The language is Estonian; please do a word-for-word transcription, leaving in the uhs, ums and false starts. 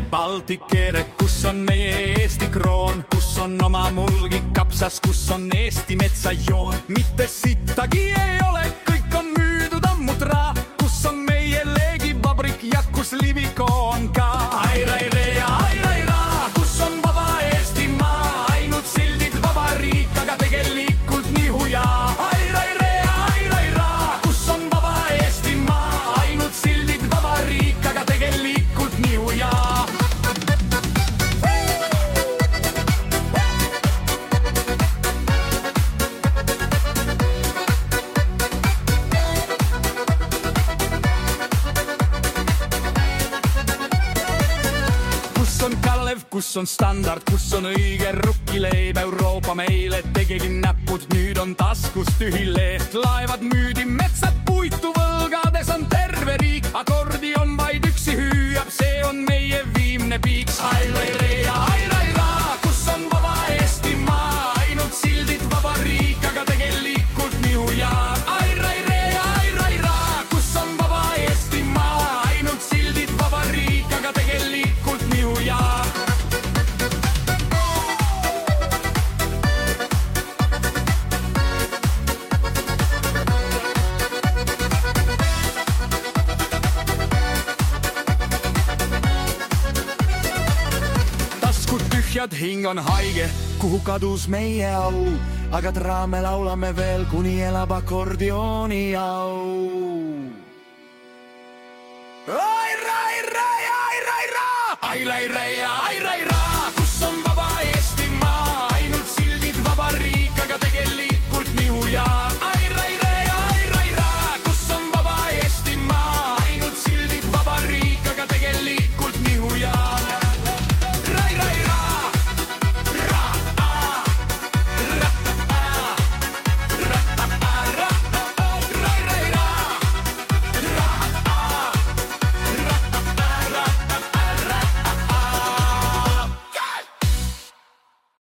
Baltikere, kus on meie Eesti kroon, kus on oma mulgi kapsas, kus on Eesti metsajoon. Mitte sittagi ei ole, kõik on müüdud ammu tra, kus on meie leegivabrik ja kus Livikoon ka. Airaire ja airaira, kus on vaba Eestimaa, ainult sildid vabariik, aga tegelikult nii huja. Airaire ja airaira, kus on vaba Eestimaa, ainult sildid vabariik, aga tegelikult nii huja. Kus on standard, kus on õige rukkileib, Euroopa meile tegeli näpud, nüüd on taskus tühileeb. Laevad müüdi, metsad puitu, võlgades on terve riik, akordion vaid üksi hüüab, see on meie viimne piiks. Airaire ja airaira, kus on vaba Eestimaa, ainult sildid vabariik, aga tegelikult nii huja. Airaire ja airaira, kus on vaba Eestimaa, ainult sildid vabariik, aga tegelikult nii huja. Hing on haige, kuhu kadus meie au, aga traame laulame veel, kuni elab akordioni au. Airaire ja airaira, airaire ja airaira.